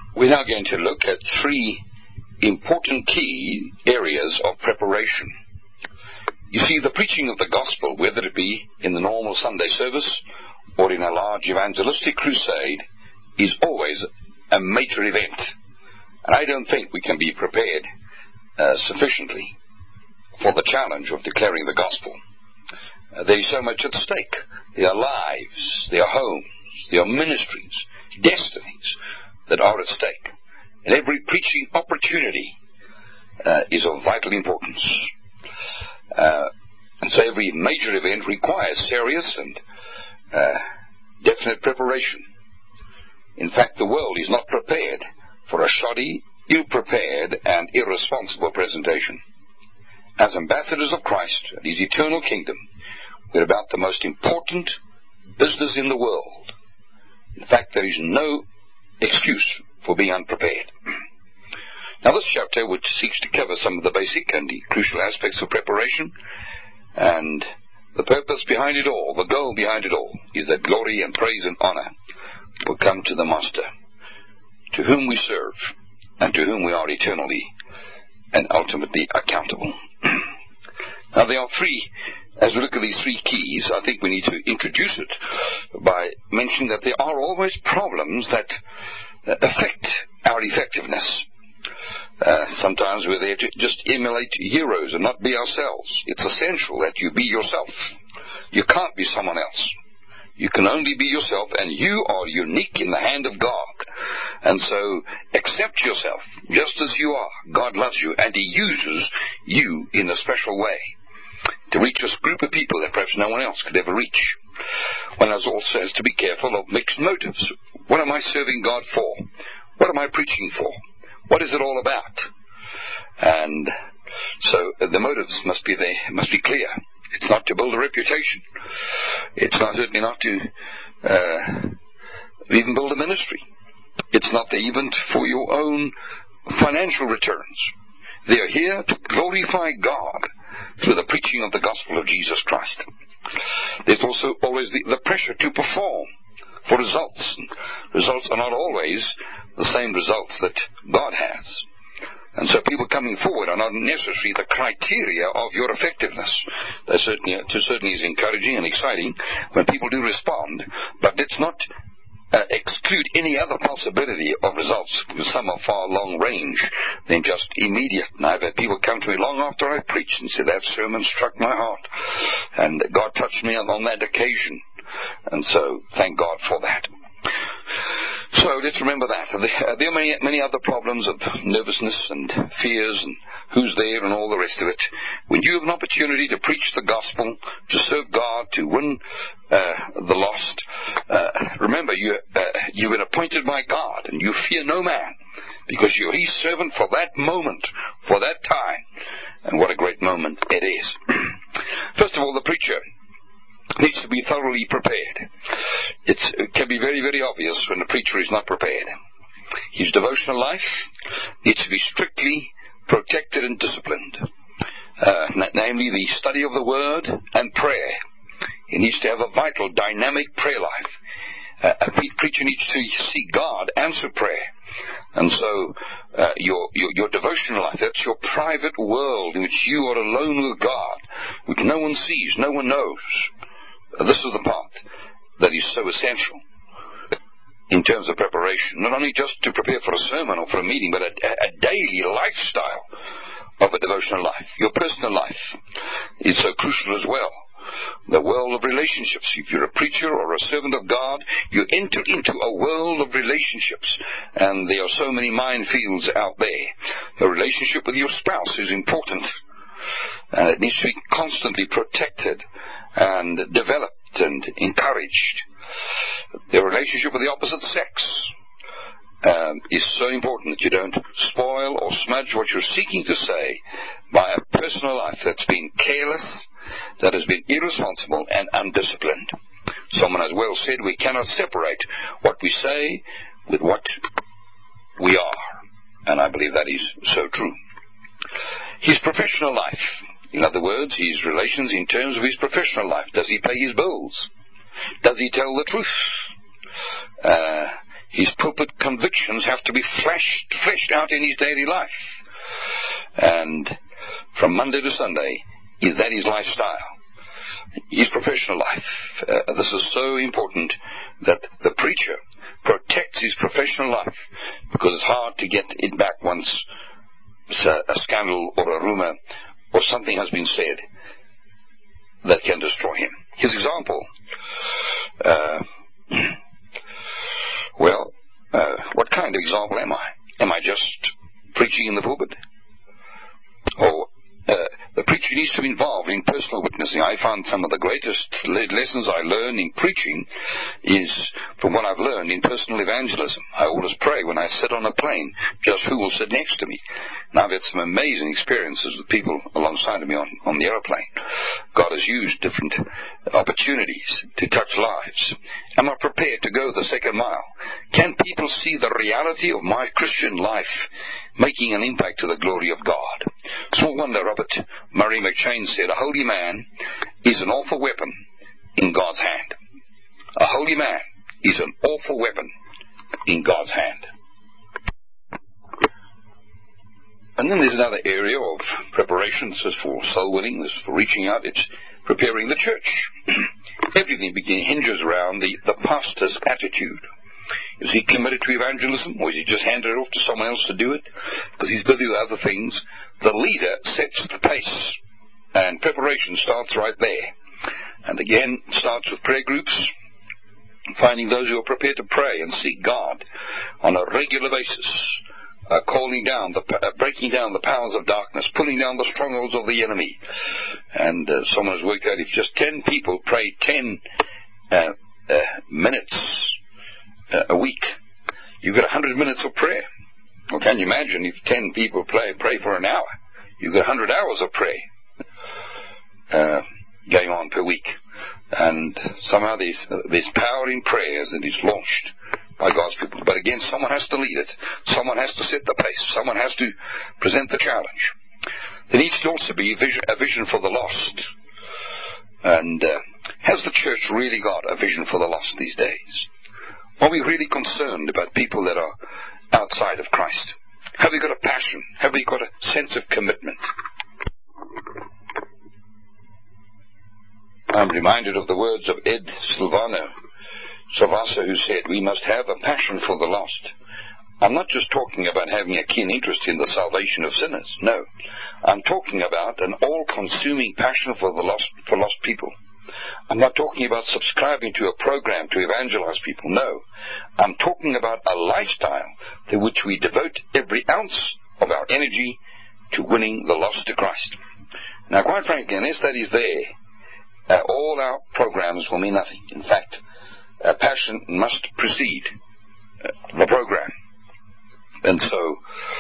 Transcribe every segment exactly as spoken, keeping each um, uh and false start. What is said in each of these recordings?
We're now going to look at three important key areas of preparation. You see, the preaching of the gospel, whether it be in the normal Sunday service or in a large evangelistic crusade, is always a major event. And I don't think we can be prepared uh, sufficiently for the challenge of declaring the gospel. Uh, there is so much at stake. There are lives, there are homes, there are ministries, destinies that are at stake. And every preaching opportunity uh, is of vital importance. Uh, and so every major event requires serious and uh, definite preparation. In fact, the world is not prepared for a shoddy, ill-prepared, and irresponsible presentation. As ambassadors of Christ and His eternal kingdom, we're about the most important business in the world. In fact, there is no excuse for being unprepared. Now, this chapter, which seeks to cover some of the basic and the crucial aspects of preparation, and the purpose behind it all, the goal behind it all, is that glory and praise and honor will come to the Master, to whom we serve, and to whom we are eternally and ultimately accountable. Now, there are three, as we look at these three keys, I think we need to introduce it by mentioning that there are always problems that uh, affect our effectiveness. Uh, sometimes we're there to just emulate heroes and not be ourselves. It's essential that you be yourself. You can't be someone else. You can only be yourself, and you are unique in the hand of God. And so, accept yourself just as you are. God loves you, and He uses you in a special way to reach a group of people that perhaps no one else could ever reach. One also has to be careful of mixed motives. What am I serving God for? What am I preaching for? What is it all about? And so the motives must be there, must be clear. It's not to build a reputation. It's not certainly not to uh, even build a ministry. It's not even for your own financial returns. They are here to glorify God through the preaching of the gospel of Jesus Christ. There's also always the, the pressure to perform for results. Results are not always the same results that God has. And so people coming forward are not necessarily the criteria of your effectiveness. That certainly, it certainly is encouraging and exciting when people do respond, but let's not uh, exclude any other possibility of results, because some are far long range than just immediate. And I've had people come to me long after I preached and say, that sermon struck my heart, and God touched me on that occasion. And so, thank God for that. So let's remember that. There are many, many other problems of nervousness and fears and who's there and all the rest of it. When you have an opportunity to preach the gospel, to serve God, to win uh, the lost, uh, remember you, uh, you've been appointed by God, and you fear no man, because you're His servant for that moment, for that time. And what a great moment it is. First of all, the preacher needs to be thoroughly prepared. It's, it can be very, very obvious when the preacher is not prepared. His devotional life needs to be strictly protected and disciplined. Uh, namely, the study of the Word and prayer. He needs to have a vital, dynamic prayer life. Uh, a preacher needs to see God answer prayer. And so, uh, your, your your devotional life, that's your private world in which you are alone with God, which no one sees, no one knows. This is the part that is so essential in terms of preparation. Not only just to prepare for a sermon or for a meeting, but a, a daily lifestyle of a devotional life. Your personal life is so crucial as well. The world of relationships. If you're a preacher or a servant of God, you enter into a world of relationships. And there are so many minefields out there. The relationship with your spouse is important. And it needs to be constantly protected and developed and encouraged. The relationship with the opposite sex um, is so important that you don't spoil or smudge what you're seeking to say by a personal life that's been careless, that has been irresponsible and undisciplined. Someone has well said, we cannot separate what we say with what we are. And I believe that is so true. His professional life, in other words, his relations in terms of his professional life. Does he pay his bills? Does he tell the truth? Uh, His pulpit convictions have to be flashed, fleshed out in his daily life. And from Monday to Sunday, is that his lifestyle? His professional life. Uh, this is so important that the preacher protects his professional life, because it's hard to get it back once a scandal or a rumor or something has been said that can destroy him. His example, uh, well, uh, what kind of example am I? Am I just preaching in the pulpit? Or uh, the preacher needs to be involved in personal witnessing. I found some of the greatest lessons I learned in preaching is from what I've learned in personal evangelism. I always pray when I sit on a plane, just who will sit next to me. And I've had some amazing experiences with people alongside of me on, on the aeroplane. God has used different opportunities to touch lives. Am I prepared to go the second mile? Can people see the reality of my Christian life making an impact to the glory of God? Small wonder Robert Murray McCheyne said, a holy man is an awful weapon in God's hand. A holy man is an awful weapon in God's hand. And then there's another area of preparation. This is for soul winning. This is for reaching out. It's preparing the church. Everything begin, hinges around the, the pastor's attitude. Is he committed to evangelism, or is he just handed it off to someone else to do it? Because he's busy with other things. The leader sets the pace, and preparation starts right there. And again, starts with prayer groups, finding those who are prepared to pray and seek God on a regular basis. Uh, calling down, the, uh, breaking down the powers of darkness, pulling down the strongholds of the enemy. And uh, someone has worked out if just ten people pray ten uh, uh, minutes uh, a week, you've got one hundred minutes of prayer. Well, can you imagine if ten people pray, pray for an hour? You've got one hundred hours of prayer uh, going on per week. And somehow there's, uh, there's power in prayers that is launched by God's people. But again, someone has to lead it. Someone has to set the pace. Someone has to present the challenge. There needs to also be a vision, a vision for the lost. And uh, has the church really got a vision for the lost these days? Are we really concerned about people that are outside of Christ? Have we got a passion? Have we got a sense of commitment? I'm reminded of the words of Ed Silvano Salvasa, who said, we must have a passion for the lost. I'm not just talking about having a keen interest in the salvation of sinners. No. I'm talking about an all-consuming passion for the lost, for lost people. I'm not talking about subscribing to a program to evangelize people. No. I'm talking about a lifestyle to which we devote every ounce of our energy to winning the lost to Christ. Now, quite frankly, unless that is there, uh, all our programs will mean nothing. In fact, a passion must precede uh, the program. And so,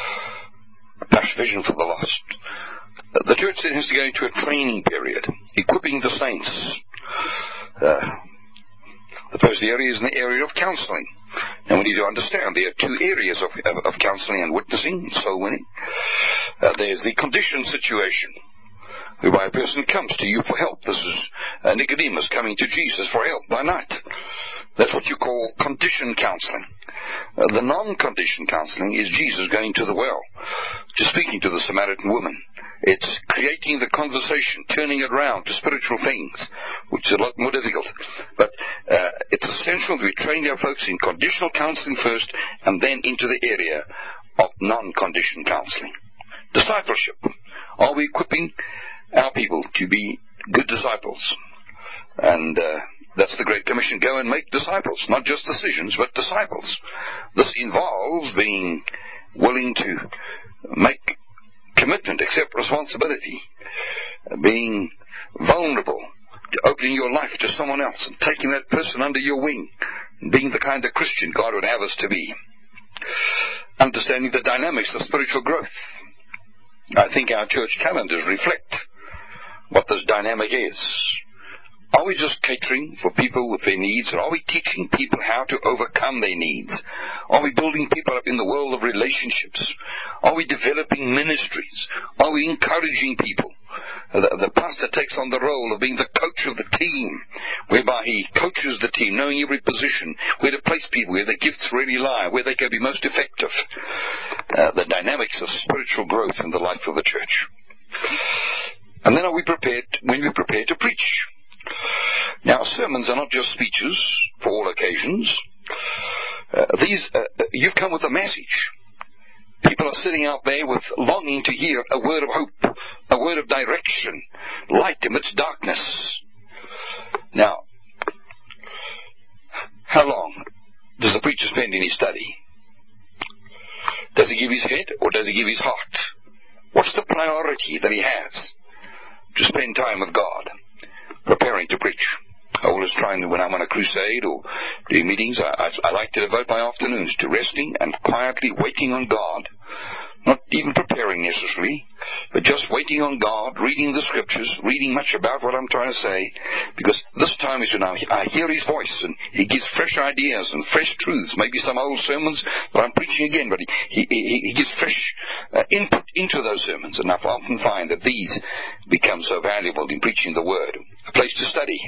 a passion vision for the lost. Uh, the church then has to go into a training period, equipping the saints. Uh, the first area is in the area of counseling. And we need to understand there are two areas of, of, of counseling and witnessing, soul winning. Uh, there's the condition situation, whereby a person comes to you for help. This is uh, Nicodemus coming to Jesus for help by night. That's what you call condition counseling. Uh, the non-condition counseling is Jesus going to the well, just speaking to the Samaritan woman. It's creating the conversation, turning it around to spiritual things, which is a lot more difficult. But uh, it's essential that we train our folks in conditional counseling first, and then into the area of non-condition counseling. Discipleship. Are we equipping our people to be good disciples? And uh, that's the Great Commission. Go and make disciples. Not just decisions, but disciples. This involves being willing to make commitment, accept responsibility, being vulnerable, to opening your life to someone else and taking that person under your wing, and being the kind of Christian God would have us to be. Understanding the dynamics of spiritual growth. I think our church calendars reflect what this dynamic is. Are we just catering for people with their needs, or are we teaching people how to overcome their needs? Are we building people up in the world of relationships? Are we developing ministries? Are we encouraging people? The, the pastor takes on the role of being the coach of the team, whereby he coaches the team, knowing every position, where to place people, where their gifts really lie, where they can be most effective. Uh, the dynamics of spiritual growth in the life of the church. And then are we prepared, when we prepare to preach? Now, sermons are not just speeches for all occasions. Uh, these, uh, you've come with a message. People are sitting out there with longing to hear a word of hope, a word of direction, light amidst darkness. Now, how long does the preacher spend in his study? Does he give his head or does he give his heart? What's the priority that he has? To spend time with God, preparing to preach. I always try, and when I'm on a crusade or doing meetings, I, I, I like to devote my afternoons to resting and quietly waiting on God. Not even preparing necessarily, but just waiting on God, reading the scriptures, reading much about what I'm trying to say, because this time is when I, I hear His voice, and He gives fresh ideas and fresh truths. Maybe some old sermons that I'm preaching again, but He, he, he, he gives fresh uh, input into those sermons, and I often find that these become so valuable in preaching the Word. A place to study.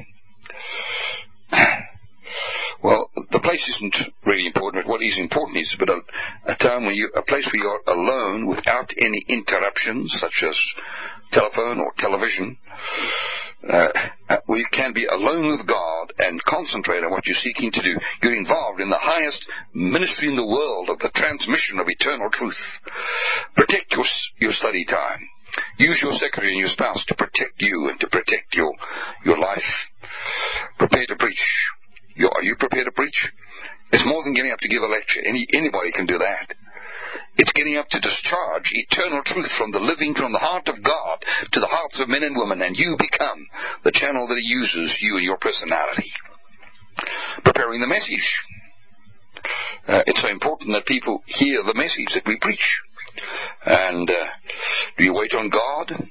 Well, the place isn't really important, but what is important is but a, a time when you, a place where you're alone without any interruptions, such as telephone or television, uh, where you can be alone with God and concentrate on what you're seeking to do. You're involved in the highest ministry in the world of the transmission of eternal truth. Protect your, your study time. Use your secretary and your spouse to protect you and to protect your, your life. Prepare to preach. You, are you prepared to preach? It's more than getting up to give a lecture. Any, anybody can do that. It's getting up to discharge eternal truth from the living, from the heart of God to the hearts of men and women, and you become the channel that He uses, you and your personality. Preparing the message. Uh, it's so important that people hear the message that we preach. And uh, do you wait on God?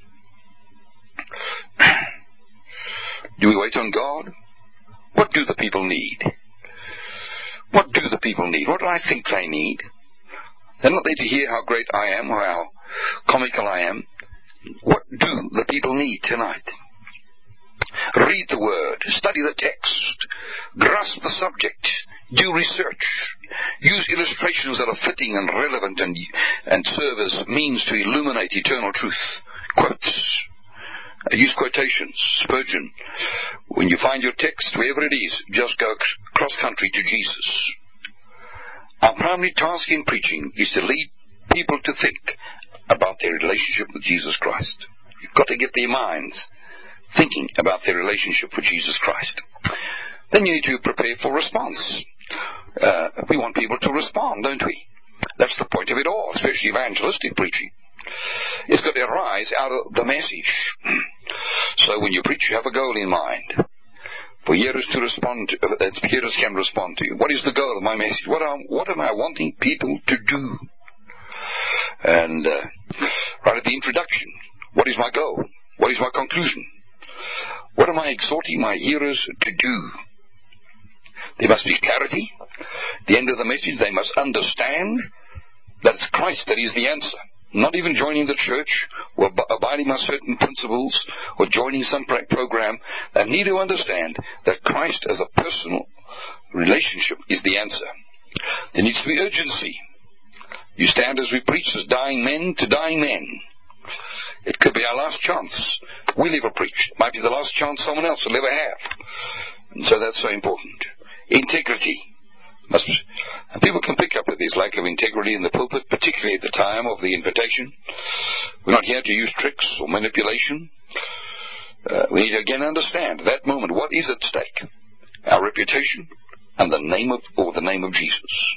Do we wait on God? What do the people need? What do the people need? What do I think they need? They're not there to hear how great I am or how comical I am. What do the people need tonight? Read the Word. Study the text. Grasp the subject. Do research. Use illustrations that are fitting and relevant and, and serve as means to illuminate eternal truth. Quotes. Uh, use quotations. Spurgeon. When you find your text, wherever it is, just go cross-country to Jesus. Our primary task in preaching is to lead people to think about their relationship with Jesus Christ. You've got to get their minds thinking about their relationship with Jesus Christ. Then you need to prepare for response. Uh, we want people to respond, don't we? That's the point of it all, especially evangelistic preaching. It's got to arise out of the message. So when you preach, you have a goal in mind. For hearers to respond to, that hearers can respond to you. What is the goal of my message? What, are, what am I wanting people to do? And uh, right at the introduction, what is my goal? What is my conclusion? What am I exhorting my hearers to do? There must be clarity. At the end of the message, they must understand that it's Christ that is the answer. Not even joining the church or abiding by certain principles or joining some program. They need to understand that Christ as a personal relationship is the answer. There needs to be urgency. You stand as we preach as dying men to dying men. It could be our last chance. We'll ever preach. It might be the last chance someone else will ever have. And so that's so important. Integrity. Must, and people can pick up with this lack of integrity in the pulpit, particularly at the time of the invitation. We're not here to use tricks or manipulation. Uh, we need to again understand at that moment what is at stake. Our reputation and the name of, or the name of Jesus.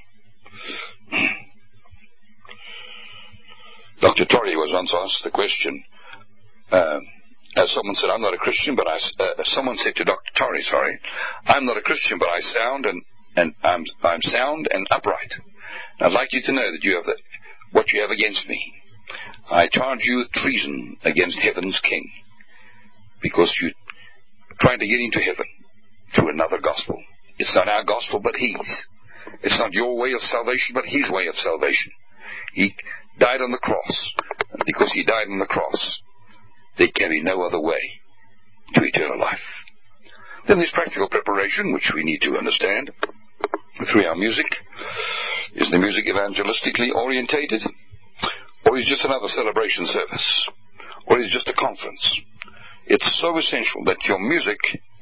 Doctor Torrey was once asked the question, uh, as someone said, I'm not a Christian, but I, uh, someone said to Doctor Torrey, sorry, I'm not a Christian, but I sound and And I'm, I'm sound and upright. And I'd like you to know that you have the, what you have against me. I charge you with treason against heaven's King, because you're trying to get into heaven through another gospel. It's not our gospel, but His. It's not your way of salvation, but His way of salvation. He died on the cross. And because He died on the cross, there can be no other way to eternal life. Then there's practical preparation, which we need to understand through our music. Is the music evangelistically orientated? Or is it just another celebration service? Or is it just a conference? It's so essential that your music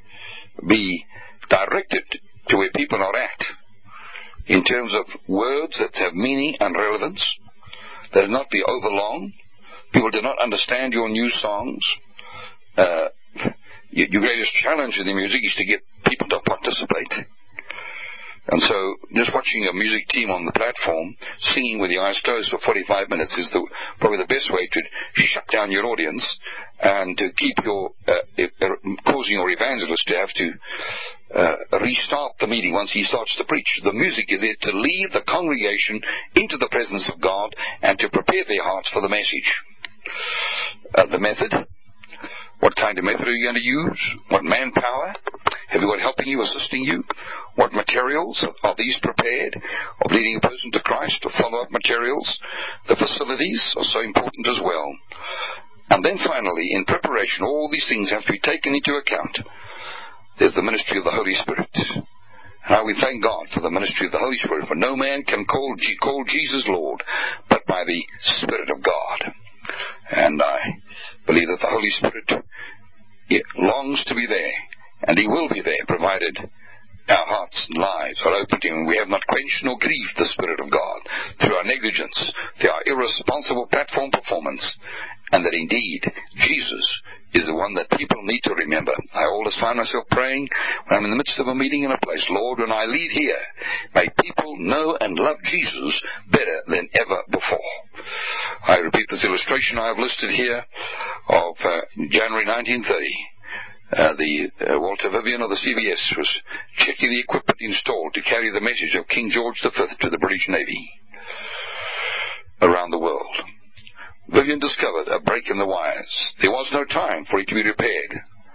be directed to where people are at, in terms of words that have meaning and relevance, that it not be overlong. People do not understand your new songs. Uh, your greatest challenge in the music is to get people to participate. And so, just watching a music team on the platform singing with your eyes closed for forty-five minutes is the, probably the best way to shut down your audience and to keep your, uh, uh, causing your evangelist to have to uh, restart the meeting once he starts to preach. The music is there to lead the congregation into the presence of God and to prepare their hearts for the message. Uh, the method. What kind of method are you going to use? What manpower? Have you got helping you, assisting you? What materials are these prepared? Of leading a person to Christ, or follow-up materials? The facilities are so important as well. And then finally, in preparation, all these things have to be taken into account. There's the ministry of the Holy Spirit. How we thank God for the ministry of the Holy Spirit. For no man can call, call Jesus Lord, but by the Spirit of God. And I believe that the Holy Spirit it longs to be there, and He will be there, provided our hearts and lives are open to Him. We have not quenched nor grieved the Spirit of God through our negligence, through our irresponsible platform performance, and that indeed Jesus is the one that people need to remember. I always find myself praying when I'm in the midst of a meeting in a place, Lord, when I leave here, may people know and love Jesus better than ever before. I repeat this illustration I have listed here of uh, January nineteen thirty. Uh, the uh, Walter Vivian of the C B S was checking the equipment installed to carry the message of King George the Fifth to the British Navy around the world. Vivian discovered a break in the wires. There was no time for it to be repaired.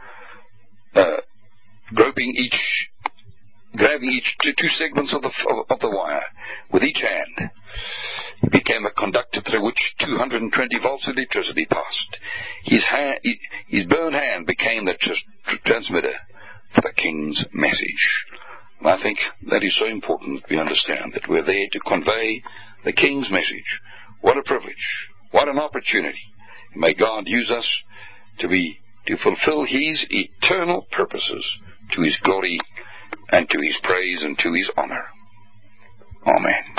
Uh, groping each, grabbing each two, two segments of the of, of the wire with each hand, it became a conductor through which two hundred twenty volts of electricity passed. His hand, his burned hand became the tr- transmitter for the King's message. And I think that is so important that we understand that we're there to convey the King's message. What a privilege. What an opportunity. May God use us to be, to fulfill His eternal purposes to His glory and to His praise and to His honor. Amen.